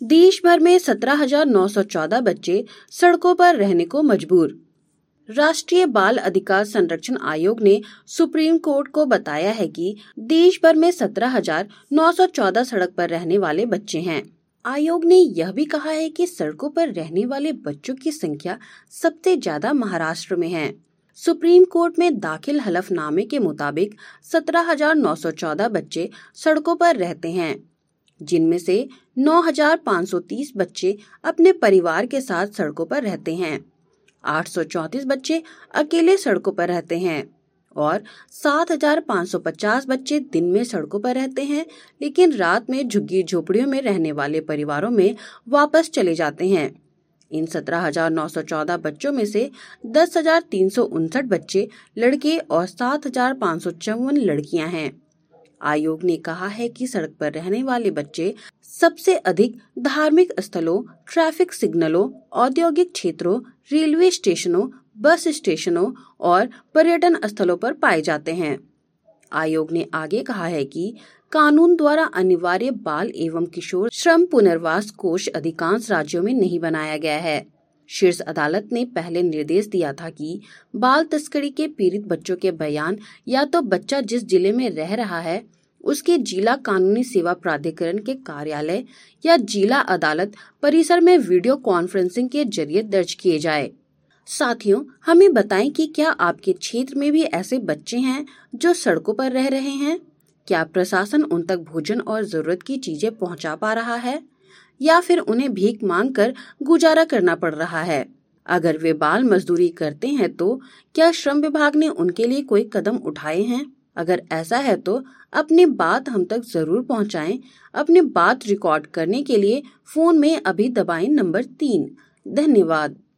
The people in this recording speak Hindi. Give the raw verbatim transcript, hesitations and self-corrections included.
देश भर में सत्रह हजार नौ सौ चौदह बच्चे सड़कों पर रहने को मजबूर। राष्ट्रीय बाल अधिकार संरक्षण आयोग ने सुप्रीम कोर्ट को बताया है कि देश भर में सत्रह हजार नौ सौ चौदह सड़क पर रहने वाले बच्चे हैं। आयोग ने यह भी कहा है कि सड़कों पर रहने वाले बच्चों की संख्या सबसे ज्यादा महाराष्ट्र में है। सुप्रीम कोर्ट में दाखिल हलफनामे के मुताबिक सत्रह हजार नौ सौ चौदह बच्चे सड़कों पर रहते हैं, जिनमें से नौ हजार पाँच सौ तीस बच्चे अपने परिवार के साथ सड़कों पर रहते हैं, आठ सौ चौंतीस बच्चे अकेले सड़कों पर रहते हैं और सात हजार पाँच सौ पचास बच्चे दिन में सड़कों पर रहते हैं, लेकिन रात में झुग्गी झोपड़ियों में रहने वाले परिवारों में वापस चले जाते हैं। इन सत्रह हजार नौ सौ चौदह बच्चों में से दस हजार तीन सौ उनसठ बच्चे लड़के और सात हजार पाँच सौ चौवन लड़कियां हैं। आयोग ने कहा है कि सड़क पर रहने वाले बच्चे सबसे अधिक धार्मिक स्थलों, ट्रैफिक सिग्नलों, औद्योगिक क्षेत्रों, रेलवे स्टेशनों, बस स्टेशनों और पर्यटन स्थलों पर पाए जाते हैं। आयोग ने आगे कहा है कि कानून द्वारा अनिवार्य बाल एवं किशोर श्रम पुनर्वास कोष अधिकांश राज्यों में नहीं बनाया गया है। शीर्ष अदालत ने पहले निर्देश दिया था कि बाल तस्करी के पीड़ित बच्चों के बयान या तो बच्चा जिस जिले में रह रहा है उसके जिला कानूनी सेवा प्राधिकरण के कार्यालय या जिला अदालत परिसर में वीडियो कॉन्फ्रेंसिंग के जरिए दर्ज किए जाए। साथियों, हमें बताएं कि क्या आपके क्षेत्र में भी ऐसे बच्चे हैं जो सड़कों पर रह रहे हैं? क्या प्रशासन उन तक भोजन और जरूरत की चीजें पहुंचा पा रहा है या फिर उन्हें भीख मांगकर गुजारा करना पड़ रहा है? अगर वे बाल मजदूरी करते हैं तो क्या श्रम विभाग ने उनके लिए कोई कदम उठाए हैं? अगर ऐसा है तो अपनी बात हम तक जरूर पहुंचाएं। अपनी बात रिकॉर्ड करने के लिए फोन में अभी दबाएं नंबर तीन। धन्यवाद।